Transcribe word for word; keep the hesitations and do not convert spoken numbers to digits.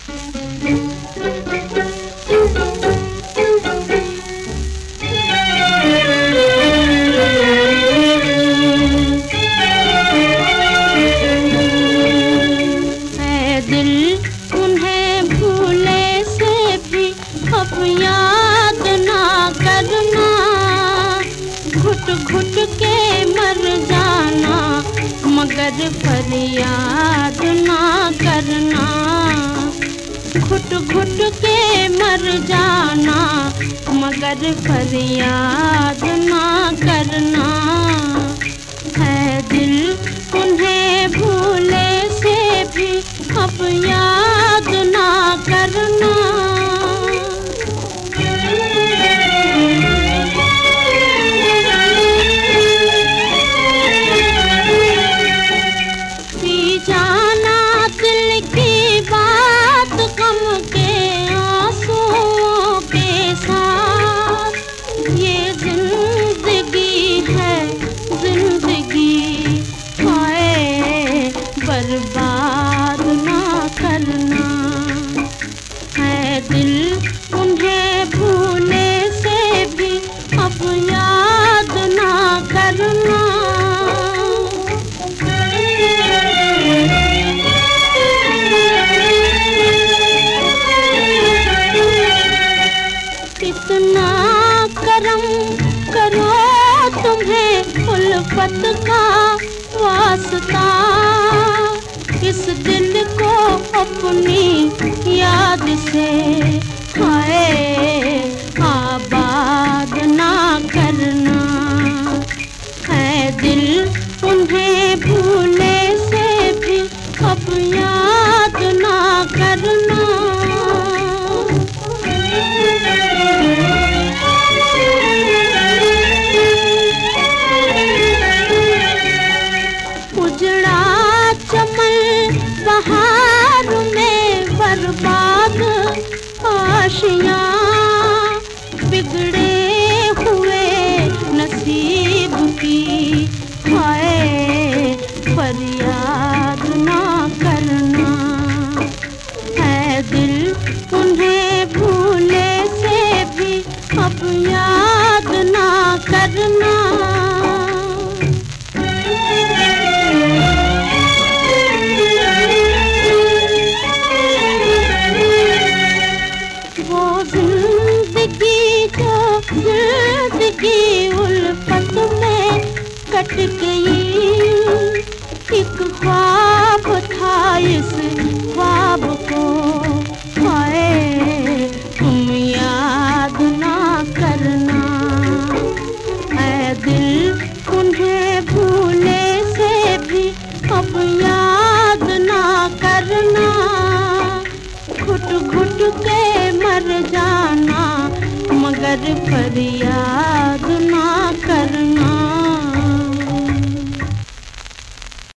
याद ना करना, घुट घुट के मर जाना, मगर फरियाद ना करना। घुट घुट के मर जाना, मगर फरियाद ना करना। है दिल उन्हें भूले से भी अब याद ना करना। बर्बाद ना करना, है दिल उन्हें भूले से भी अब याद ना करना। कितना करम करो तुम्हें उल्फत का वास्ता, इस दिल को अपनी याद से हाय आबाद ना करना। है दिल उन्हें भूले से भी अब याद ना करना। उजड़ा चमन बहार में बर्बाद आशियाँ, बिगड़े हुए नसीब की हाय फरियाद ना करना। है दिल उन्हें भूले से भी अब याद ना करना। जिंदगी उल्फत में कट गई, एक ख्वाब था इस ख्वाब को हाय तुम याद ना करना। है दिल उन्हें भूले से भी अब याद ना करना। घुट घुट के मर जाना, मगर फरियाद ना करना।